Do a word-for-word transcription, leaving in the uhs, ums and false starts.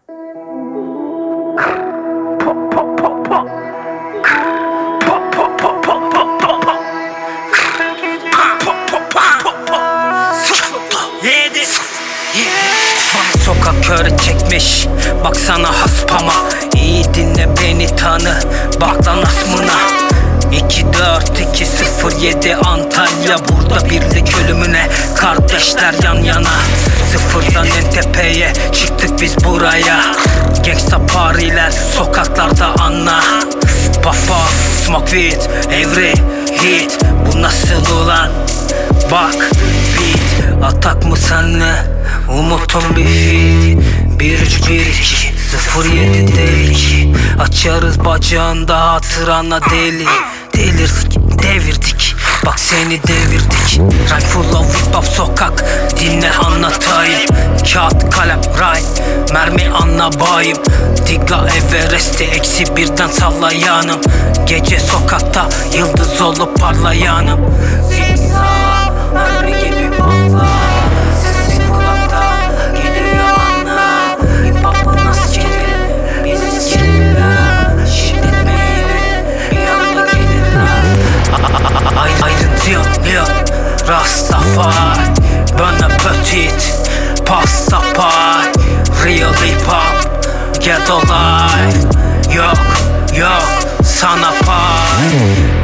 Sokak körü çekmiş, baksana haspama. İyi dinle beni tanı, bak lan asmına. iki dört iki sıfır yedi Antalya, burada birlik ölümüne, kardeşler yan yana. Sıfırdan en tepeye çıktık biz buraya. Gangsta pariler sokaklarda anla. Puff off, smoke weed, every hit. Bu nasıl ulan? Bak beat, atak mı senle? Umut'un bir fit. Bir üç bir iki sıfır yedi delik. Açarız bacağında hatırana deli. Delirdik, devirdik, bak seni devirdik. Rank full of hip hop sokak, dinle anlatayım. Kağıt kalem rhyme, mermi anla bayım. Diga Everest'i eksi birden sallayanım. Gece sokakta yıldız olup parlayanım. Zigzag, mermi gibi patla. Sesin kulakta geliyor anla. Hip hop'un askeri biz killer. Şiddet meyili bir anda gelirler. Ayrıntı yok yok, Rastafari, Bon Appetit, Pasta Pie, Real hip hop, get alive. Yok yok sana pay.